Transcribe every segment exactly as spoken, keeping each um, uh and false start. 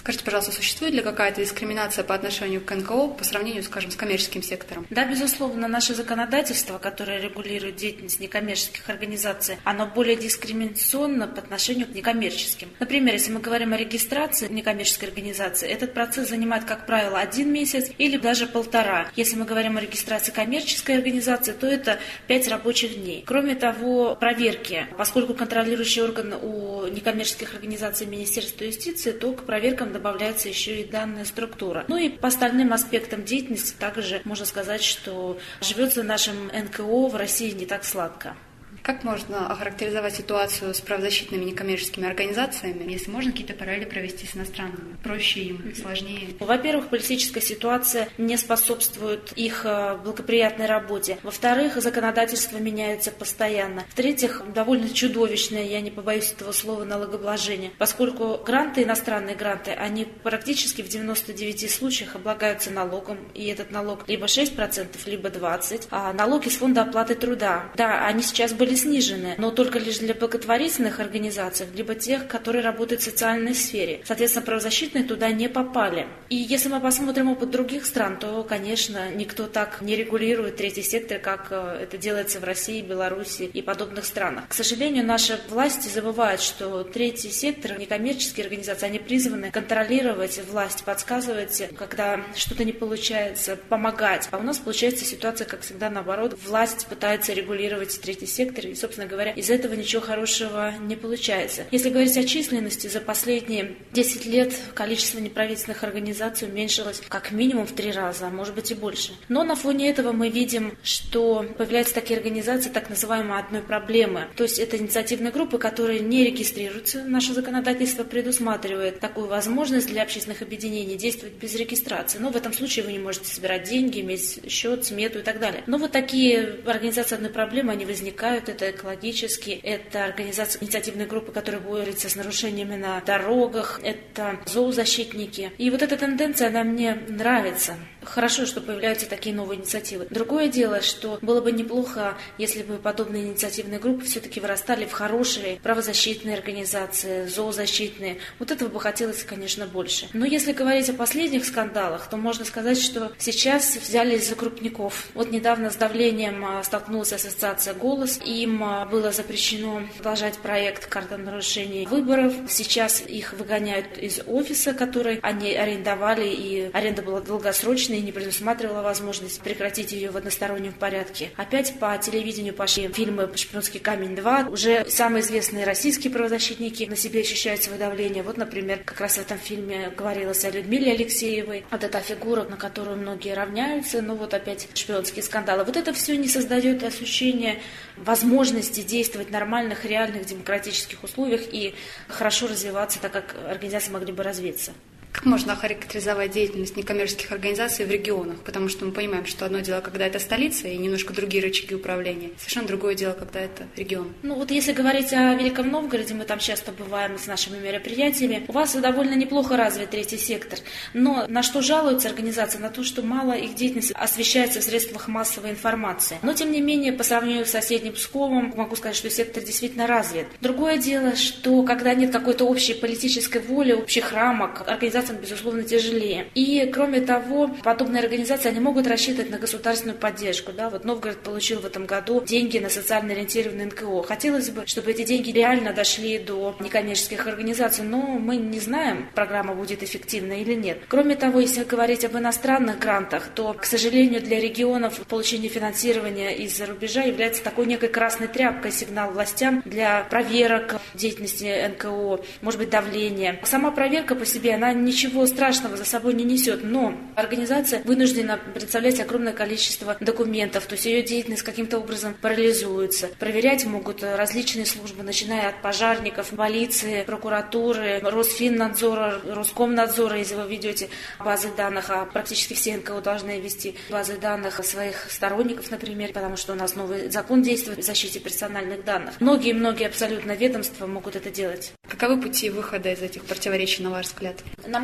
Скажите, пожалуйста, существует ли какая-то дискриминация по отношению к эн ка о по сравнению, скажем, с коммерческим сектором? Да, безусловно, наше законодательство, которое регулирует деятельность некоммерческих организаций, оно более дискриминационно по отношению к некоммерческим. Например, если мы говорим о регистрации некоммерческой организации, этот процесс занимает, как правило, один месяц или даже полтора. Если мы говорим о регистрации коммерческой организации, то это пять рабочих дней. Кроме того, проверки, поскольку контролирующий орган у некоммерческих организаций Министерства юстиции, то к проверкам добавляется еще и данная структура. Ну и по остальным аспектам деятельности также можно сказать, что живется нашим эн ка о в России не так сладко. Как можно охарактеризовать ситуацию с правозащитными некоммерческими организациями, если можно какие-то параллели провести с иностранными? Проще им, сложнее? Во-первых, политическая ситуация не способствует их благоприятной работе. Во-вторых, законодательство меняется постоянно. В-третьих, довольно чудовищное, я не побоюсь этого слова, налогообложение, поскольку гранты, иностранные гранты, они практически в девяноста девяти случаях облагаются налогом, и этот налог либо шесть процентов, либо двадцать процентов, а налог из фонда оплаты труда. Да, они сейчас были снижены, но только лишь для благотворительных организаций, либо тех, которые работают в социальной сфере. Соответственно, правозащитные туда не попали. И если мы посмотрим опыт других стран, то, конечно, никто так не регулирует третий сектор, как это делается в России, Беларуси и подобных странах. К сожалению, наши власти забывают, что третий сектор, некоммерческие организации, они призваны контролировать власть, подсказывать, когда что-то не получается, помогать. А у нас получается ситуация, как всегда, наоборот. Власть пытается регулировать третий сектор, и, собственно говоря, из этого ничего хорошего не получается. Если говорить о численности, за последние десять лет количество неправительственных организаций уменьшилось как минимум в три раза, а может быть и больше. Но на фоне этого мы видим, что появляются такие организации, так называемой одной проблемы. То есть это инициативные группы, которые не регистрируются. Наше законодательство предусматривает такую возможность для общественных объединений действовать без регистрации. Но в этом случае вы не можете собирать деньги, иметь счет, смету и так далее. Но вот такие организации одной проблемы, они возникают. Это экологические, это организации, инициативные группы, которые борются с нарушениями на дорогах, это зоозащитники. И вот эта тенденция, она мне нравится. Хорошо, что появляются такие новые инициативы. Другое дело, что было бы неплохо, если бы подобные инициативные группы все-таки вырастали в хорошие правозащитные организации, зоозащитные. Вот этого бы хотелось, конечно, больше. Но если говорить о последних скандалах, то можно сказать, что сейчас взялись за крупников. Вот недавно с давлением столкнулась ассоциация «Голос», и им было запрещено продолжать проект «Карта нарушений выборов». Сейчас их выгоняют из офиса, который они арендовали, и аренда была долгосрочной и не предусматривала возможность прекратить ее в одностороннем порядке. Опять по телевидению пошли фильмы «Шпионский камень два». Уже самые известные российские правозащитники на себе ощущают свое давление. Вот, например, как раз в этом фильме говорилось о Людмиле Алексеевой. Вот эта фигура, на которую многие равняются, но вот опять шпионские скандалы. Вот это все не создает ощущения возможности действовать в нормальных, реальных демократических условиях и хорошо развиваться, так как организации могли бы развиться. Как можно охарактеризовать деятельность некоммерческих организаций в регионах? Потому что мы понимаем, что одно дело, когда это столица и немножко другие рычаги управления. Совершенно другое дело, когда это регион. Ну вот если говорить о Великом Новгороде, мы там часто бываем с нашими мероприятиями. У вас довольно неплохо развит третий сектор. Но на что жалуются организации? На то, что мало их деятельности освещается в средствах массовой информации. Но тем не менее, по сравнению с соседним Псковом, могу сказать, что сектор действительно развит. Другое дело, что когда нет какой-то общей политической воли, общих рамок, организации безусловно, тяжелее. И, кроме того, подобные организации, они могут рассчитывать на государственную поддержку. Да? Вот Новгород получил в этом году деньги на социально ориентированные эн ка о. Хотелось бы, чтобы эти деньги реально дошли до некоммерческих организаций, но мы не знаем, программа будет эффективна или нет. Кроме того, если говорить об иностранных грантах, то, к сожалению, для регионов получение финансирования из-за рубежа является такой некой красной тряпкой, сигнал властям для проверок деятельности эн ка о, может быть, давления. Сама проверка по себе, она не Ничего страшного за собой не несет, но организация вынуждена представлять огромное количество документов, то есть ее деятельность каким-то образом парализуется. Проверять могут различные службы, начиная от пожарников, полиции, прокуратуры, Росфиннадзора, Роскомнадзора, если вы ведете базы данных, а практически все эн ка о должны вести базы данных своих сторонников, например, потому что у нас новый закон действует о защите персональных данных. Многие-многие абсолютно ведомства могут это делать. Каковы пути выхода из этих противоречий, на ваш взгляд? На мой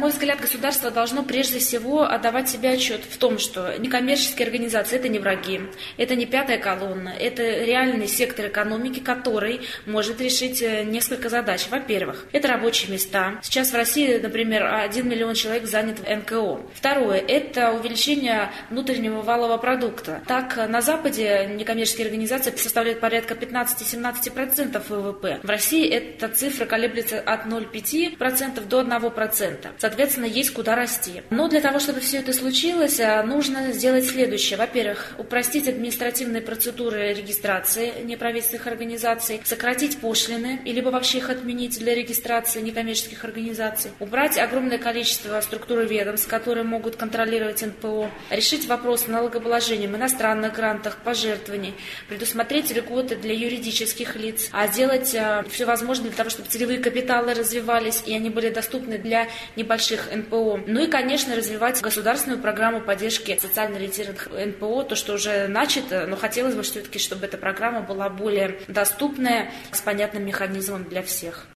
мой взгляд, государство должно прежде всего отдавать себе отчет в том, что некоммерческие организации – это не враги, это не пятая колонна, это реальный сектор экономики, который может решить несколько задач. Во-первых, это рабочие места. Сейчас в России, например, один миллион человек занят в эн ка о. Второе – это увеличение внутреннего валового продукта. Так, на Западе некоммерческие организации составляют порядка пятнадцать-семнадцать процентов вэ вэ пэ. В России эта цифра колеблется от ноль целых пять десятых процента до одного процента. Соответственно, есть куда расти. Но для того, чтобы все это случилось, нужно сделать следующее. Во-первых, упростить административные процедуры регистрации неправительственных организаций, сократить пошлины, либо вообще их отменить для регистрации некоммерческих организаций, убрать огромное количество структур и ведомств, которые могут контролировать эн пэ о, решить вопрос налогообложением иностранных грантах, пожертвований, предусмотреть льготы для юридических лиц, а сделать э, все возможное для того, чтобы целевые капиталы развивались и они были доступны для небольших эн пэ о. Ну и, конечно, развивать государственную программу поддержки социально ориентированных эн пэ о, то, что уже начато, но хотелось бы все-таки, чтобы эта программа была более доступная, с понятным механизмом для всех.